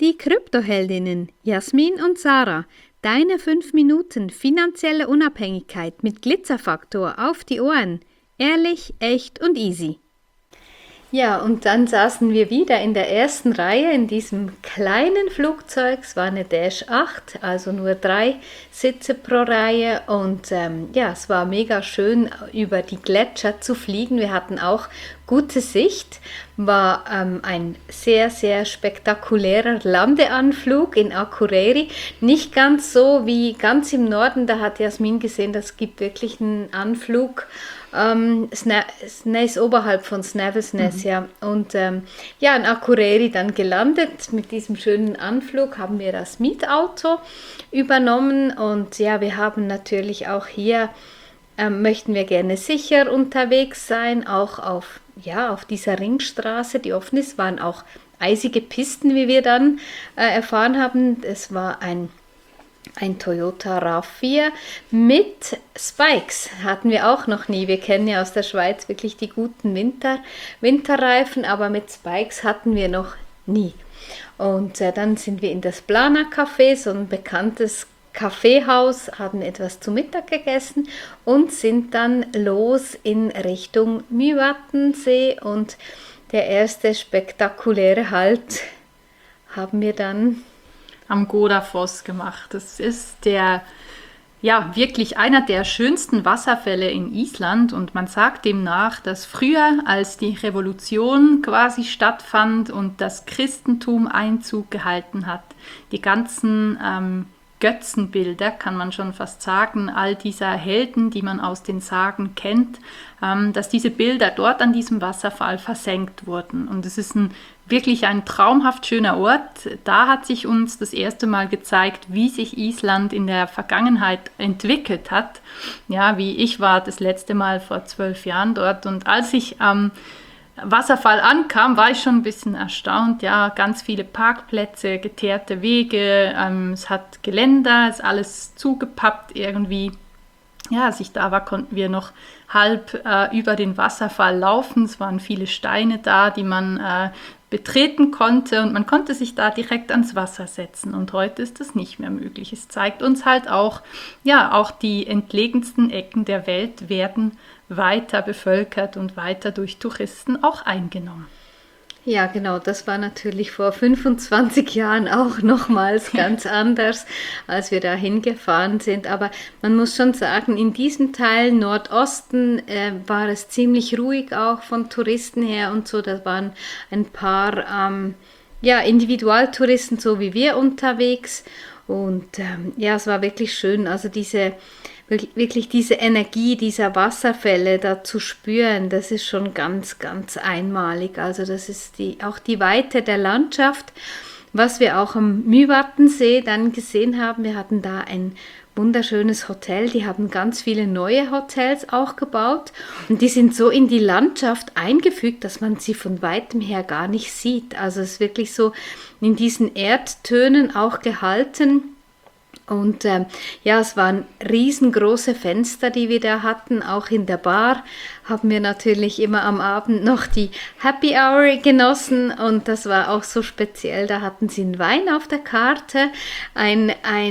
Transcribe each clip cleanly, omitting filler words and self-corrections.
Die Kryptoheldinnen Jasmin und Sarah. Deine 5 Minuten finanzielle Unabhängigkeit mit Glitzerfaktor auf die Ohren. Ehrlich, echt und easy. Ja, und dann saßen wir wieder in der ersten Reihe in diesem kleinen Flugzeug. Es war eine Dash 8, also nur 3 Sitze pro Reihe. Und es war mega schön, über die Gletscher zu fliegen. Wir hatten auch gute Sicht. War ein sehr, sehr spektakulärer Landeanflug in Akureyri. Nicht ganz so wie ganz im Norden, da hat Jasmin gesehen, das gibt wirklich einen Anflug. Snaes oberhalb von Snæfellsnes, ja. Und in Akureyri dann gelandet. Mit diesem schönen Anflug haben wir das Mietauto übernommen. Und ja, wir haben natürlich auch hier, möchten wir gerne sicher unterwegs sein, auch auf dieser Ringstraße, die offen ist, waren auch eisige Pisten, wie wir dann erfahren haben. Es war ein Toyota RAV4 mit Spikes, hatten wir auch noch nie. Wir kennen ja aus der Schweiz wirklich die guten Winterreifen, aber mit Spikes hatten wir noch nie. Und dann sind wir in das Plana Café, so ein bekanntes Kaffeehaus, haben etwas zu Mittag gegessen und sind dann los in Richtung Mývatnsee. Und der erste spektakuläre Halt haben wir dann am Godafoss gemacht. Das ist wirklich einer der schönsten Wasserfälle in Island und man sagt demnach, dass früher, als die Revolution quasi stattfand und das Christentum Einzug gehalten hat, die ganzen Götzenbilder, kann man schon fast sagen, all dieser Helden, die man aus den Sagen kennt, dass diese Bilder dort an diesem Wasserfall versenkt wurden. Und es ist wirklich ein traumhaft schöner Ort. Da hat sich uns das erste Mal gezeigt, wie sich Island in der Vergangenheit entwickelt hat. Ja, wie ich war das letzte Mal vor 12 Jahren dort und als ich am Wasserfall ankam, war ich schon ein bisschen erstaunt. Ja, ganz viele Parkplätze, geteerte Wege, es hat Geländer, ist alles zugepappt irgendwie. Ja, als ich da war, konnten wir noch halb über den Wasserfall laufen. Es waren viele Steine da, die man betreten konnte und man konnte sich da direkt ans Wasser setzen. Und heute ist das nicht mehr möglich. Es zeigt uns halt auch die entlegensten Ecken der Welt werden weiter bevölkert und weiter durch Touristen auch eingenommen. Ja, genau, das war natürlich vor 25 Jahren auch nochmals ganz anders, als wir da hingefahren sind. Aber man muss schon sagen, in diesem Teil Nordosten war es ziemlich ruhig auch von Touristen her und so. Da waren ein paar Individualtouristen, so wie wir, unterwegs. Und es war wirklich schön, also wirklich diese Energie dieser Wasserfälle da zu spüren, das ist schon ganz, ganz einmalig. Also das ist auch die Weite der Landschaft, was wir auch am Mývatnsee dann gesehen haben. Wir hatten da ein wunderschönes Hotel, die haben ganz viele neue Hotels auch gebaut und die sind so in die Landschaft eingefügt, dass man sie von weitem her gar nicht sieht. Also es ist wirklich so in diesen Erdtönen auch gehalten. Und es waren riesengroße Fenster, die wir da hatten. Auch in der Bar haben wir natürlich immer am Abend noch die Happy Hour genossen. Und das war auch so speziell. Da hatten sie einen Wein auf der Karte, ein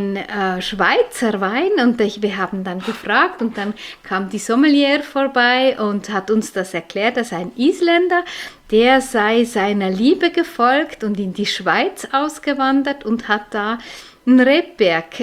Schweizer Wein. Und wir haben dann gefragt und dann kam die Sommelier vorbei und hat uns das erklärt, dass ein Isländer, der sei seiner Liebe gefolgt und in die Schweiz ausgewandert und hat da einen Rebberg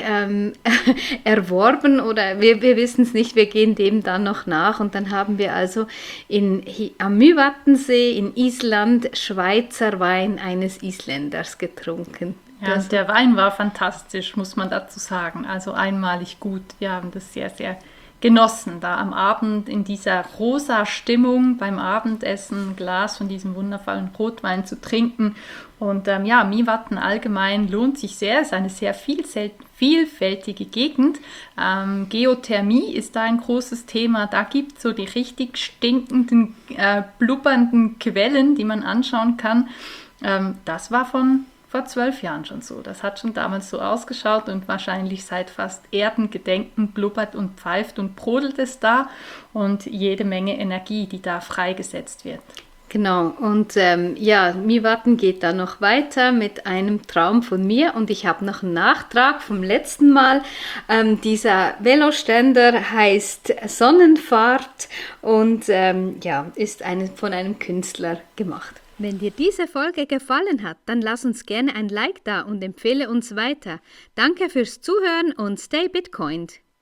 erworben oder wir wissen es nicht, wir gehen dem dann noch nach und dann haben wir also am Mývatnsee in Island Schweizer Wein eines Isländers getrunken. Ja, der Wein war fantastisch, muss man dazu sagen, also einmalig gut. Wir haben das sehr, sehr genossen, da am Abend in dieser rosa Stimmung beim Abendessen ein Glas von diesem wundervollen Rotwein zu trinken. Und Mývatn allgemein lohnt sich sehr, es ist eine sehr vielfältige Gegend. Geothermie ist da ein großes Thema, da gibt es so die richtig stinkenden, blubbernden Quellen, die man anschauen kann. Das war vor 12 Jahren schon so. Das hat schon damals so ausgeschaut und wahrscheinlich seit fast Erdengedenken blubbert und pfeift und brodelt es da und jede Menge Energie, die da freigesetzt wird. Genau, und Miwarten geht dann noch weiter mit einem Traum von mir und ich habe noch einen Nachtrag vom letzten Mal. Dieser Veloständer heißt Sonnenfahrt und ist von einem Künstler gemacht. Wenn dir diese Folge gefallen hat, dann lass uns gerne ein Like da und empfehle uns weiter. Danke fürs Zuhören und stay Bitcoined!